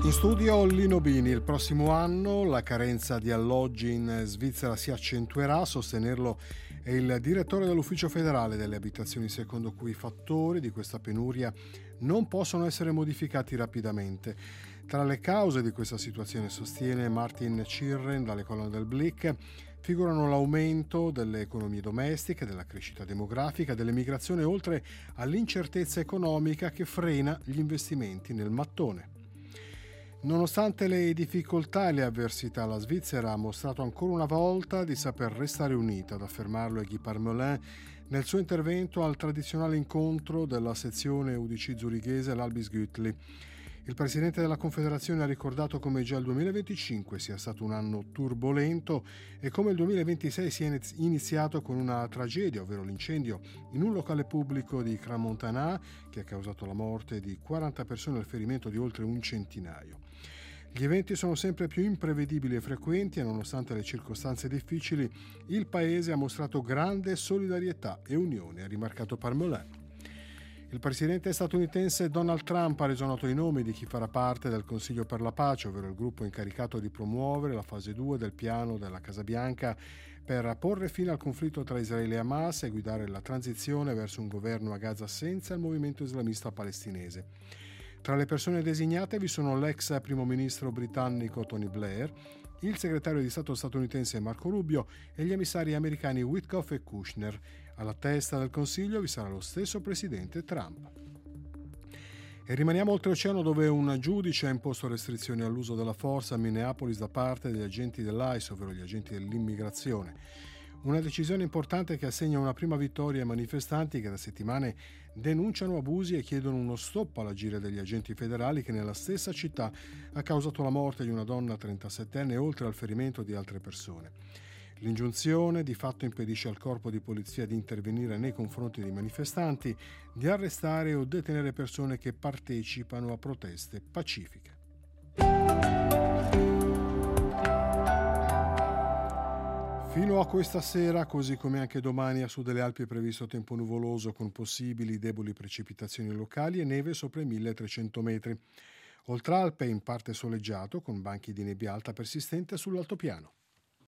In studio Lino Bini. Il prossimo anno la carenza di alloggi in Svizzera si accentuerà. A sostenerlo è il direttore dell'Ufficio federale delle abitazioni, secondo cui i fattori di questa penuria non possono essere modificati rapidamente. Tra le cause di questa situazione, sostiene Martin Cirren dalle colonne del Blick, figurano l'aumento delle economie domestiche, della crescita demografica, dell'emigrazione, oltre all'incertezza economica che frena gli investimenti nel mattone. Nonostante le difficoltà e le avversità, la Svizzera ha mostrato ancora una volta di saper restare unita, ad affermarlo Guy Parmelin nel suo intervento al tradizionale incontro della sezione UDC zurighese, l'Albis Gütli. Il presidente della Confederazione ha ricordato come già il 2025 sia stato un anno turbolento e come il 2026 sia iniziato con una tragedia, ovvero l'incendio in un locale pubblico di Crans-Montana che ha causato la morte di 40 persone e il ferimento di oltre un centinaio. Gli eventi sono sempre più imprevedibili e frequenti e nonostante le circostanze difficili il Paese ha mostrato grande solidarietà e unione, ha rimarcato Parmelin. Il presidente statunitense Donald Trump ha reso noto i nomi di chi farà parte del Consiglio per la pace, ovvero il gruppo incaricato di promuovere la fase 2 del piano della Casa Bianca per porre fine al conflitto tra Israele e Hamas e guidare la transizione verso un governo a Gaza senza il movimento islamista palestinese. Tra le persone designate vi sono l'ex primo ministro britannico Tony Blair, il segretario di Stato statunitense Marco Rubio e gli emissari americani Witkoff e Kushner. Alla testa del Consiglio vi sarà lo stesso presidente Trump. E rimaniamo oltreoceano, dove un giudice ha imposto restrizioni all'uso della forza a Minneapolis da parte degli agenti dell'ICE, ovvero gli agenti dell'immigrazione. Una decisione importante che assegna una prima vittoria ai manifestanti che da settimane denunciano abusi e chiedono uno stop all'agire degli agenti federali che nella stessa città ha causato la morte di una donna 37enne oltre al ferimento di altre persone. L'ingiunzione di fatto impedisce al corpo di polizia di intervenire nei confronti dei manifestanti, di arrestare o detenere persone che partecipano a proteste pacifiche. Fino a questa sera, così come anche domani, a sud delle Alpi è previsto tempo nuvoloso con possibili deboli precipitazioni locali e neve sopra i 1300 metri. Oltralpe in parte soleggiato con banchi di nebbia alta persistente sull'altopiano.